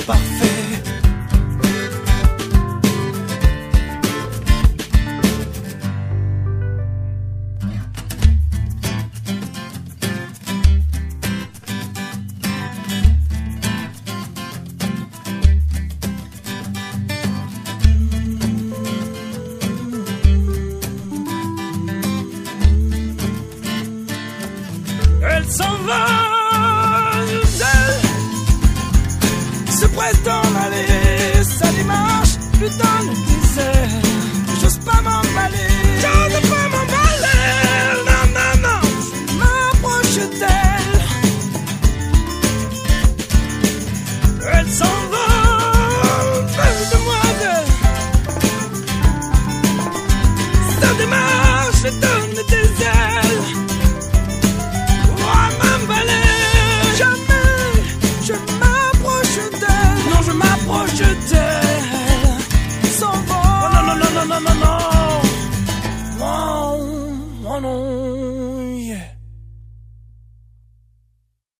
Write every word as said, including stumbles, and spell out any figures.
parfait. Elle s'en va, elle se presse d'en aller. Sa démarche lui donne des ailes. J'ose pas m'emballer, j'ose pas m'emballer. Non, non, non, je m'approche d'elle. Elle s'en va, belle demoiselle. Sa démarche lui donne des ailes. Je m'approche d'elle, sans vol. Non, non, non, non, non, non, non.